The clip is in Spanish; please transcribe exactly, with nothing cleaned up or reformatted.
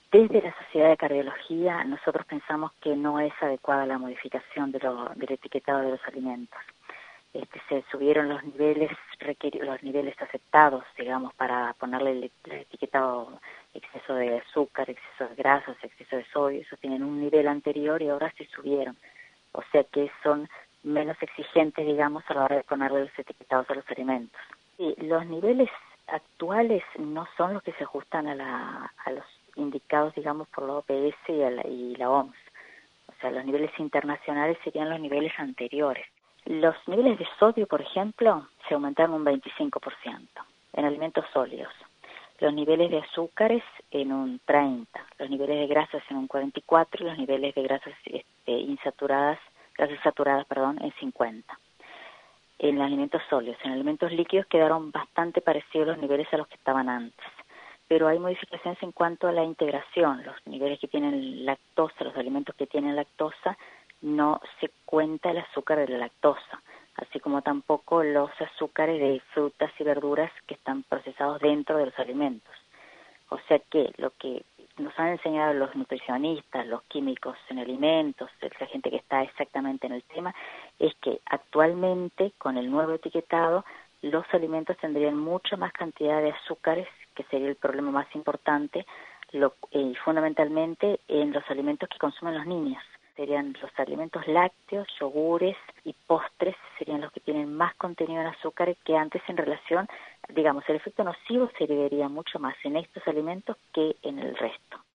Desde la Sociedad de Cardiología nosotros pensamos que no es adecuada la modificación de lo, del etiquetado de los alimentos. Este, se subieron los niveles los niveles aceptados, digamos, para ponerle el, el etiquetado exceso de azúcar, exceso de grasas, exceso de sodio. Esos tienen un nivel anterior y ahora se subieron. O sea que son menos exigentes, digamos, a la hora de ponerle los etiquetados a los alimentos. Y los niveles actuales no son los que se ajustan a, la, a los indicados, digamos, por la O P S y, a la, y la O M S. O sea, los niveles internacionales serían los niveles anteriores. Los niveles de sodio, por ejemplo, se aumentaron un veinticinco por ciento en alimentos sólidos. Los niveles de azúcares en un treinta por ciento, los niveles de grasas en un cuarenta y cuatro por ciento y los niveles de grasas este, insaturadas, grasas saturadas, perdón, en cincuenta por ciento. En alimentos sólidos, en alimentos líquidos quedaron bastante parecidos los niveles a los que estaban antes. Pero hay modificaciones en cuanto a la integración. Los niveles que tienen lactosa, los alimentos que tienen lactosa, no se cuenta el azúcar de la lactosa, así como tampoco los azúcares de frutas y verduras que están procesados dentro de los alimentos. O sea que lo que nos han enseñado los nutricionistas, los químicos en alimentos, la gente que está exactamente en el tema, es que actualmente con el nuevo etiquetado los alimentos tendrían mucha más cantidad de azúcares, que sería el problema más importante, lo, y fundamentalmente en los alimentos que consumen los niños. Serían los alimentos lácteos, yogures y postres, serían los que tienen más contenido en azúcares que antes en relación, digamos, el efecto nocivo se vería mucho más en estos alimentos que en el resto.